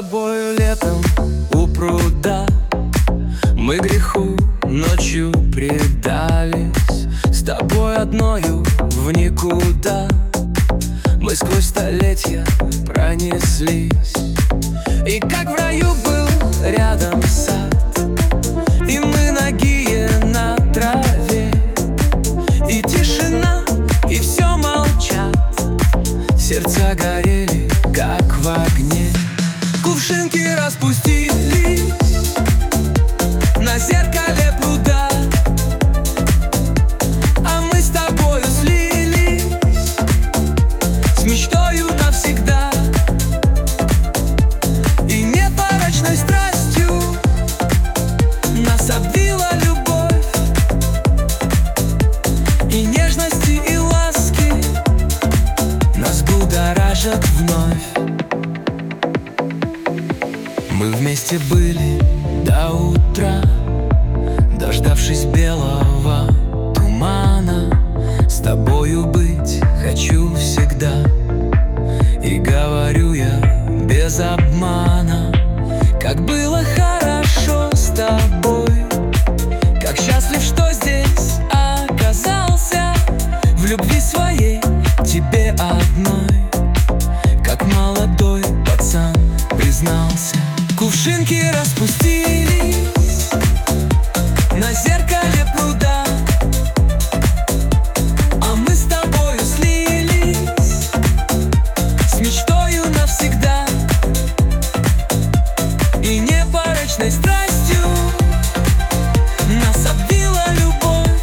тобою летом у пруда мы греху ночью предались, с тобой одною в никуда. Мы сквозь столетия пронеслись, и как в раю был рядом сад, и мы нагие на траве, и тишина, и все молчат. Сердца горели, как в огне. Кувшинки распустились на зеркале пруда, а мы с тобою слились с мечтою навсегда. И непорочной страстью нас обвила любовь, и нежности, и ласки нас будоражат вновь. Мы вместе были до утра, дождавшись белого тумана. С тобою быть хочу всегда, и говорю я без обмана. Как было хорошо с тобой, как счастлив, что здесь оказался, в любви своей тебе одной, как молодой пацан признался. Кувшинки распустились на зеркале пруда, а мы с тобою слились с мечтою навсегда, и непорочной страстью нас обвила любовь,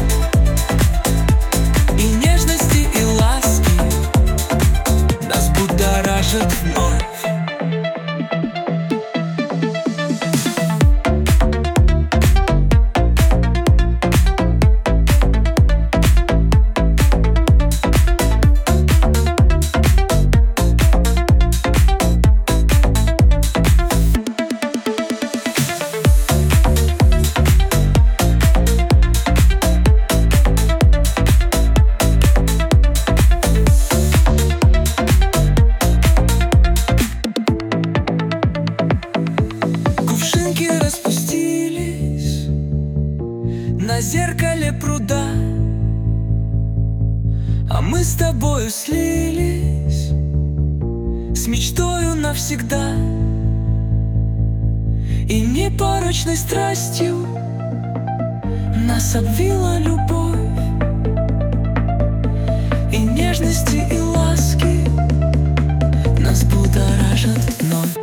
и нежности, и ласки нас будоражат вновь. Кувшинки распустились на зеркале пруда, а мы с тобою слились с мечтою навсегда, и непорочной страстью нас обвила любовь, и нежности, и ласки нас будоражат вновь.